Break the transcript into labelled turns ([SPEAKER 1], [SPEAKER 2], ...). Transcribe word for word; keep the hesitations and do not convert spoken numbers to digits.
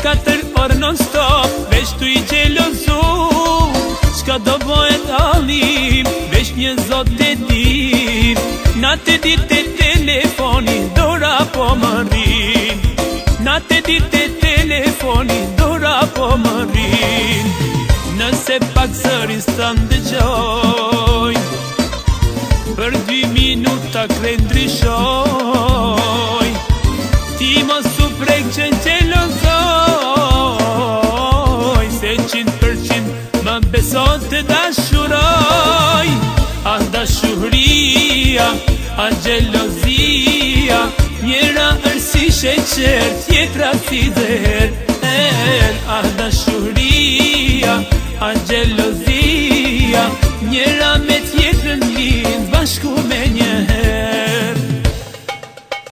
[SPEAKER 1] katër orë non stop, veç tu i gjelozu. Shka do bëhet alim, veç një zot të dim. Natë e ditë e telefonin, dora po më rrin. Natë e ditë e telefonin, dora po më rrin. Nëse pak zërin së ndëgjoj, për dy minuta krejt ndryshoj. Ti mos u prek që në gjelozoj, se qind për qind më beso të dashuroj. A dashuria, a gjelozia, njëra është si sheqer, tjetra si zëher. A dashuria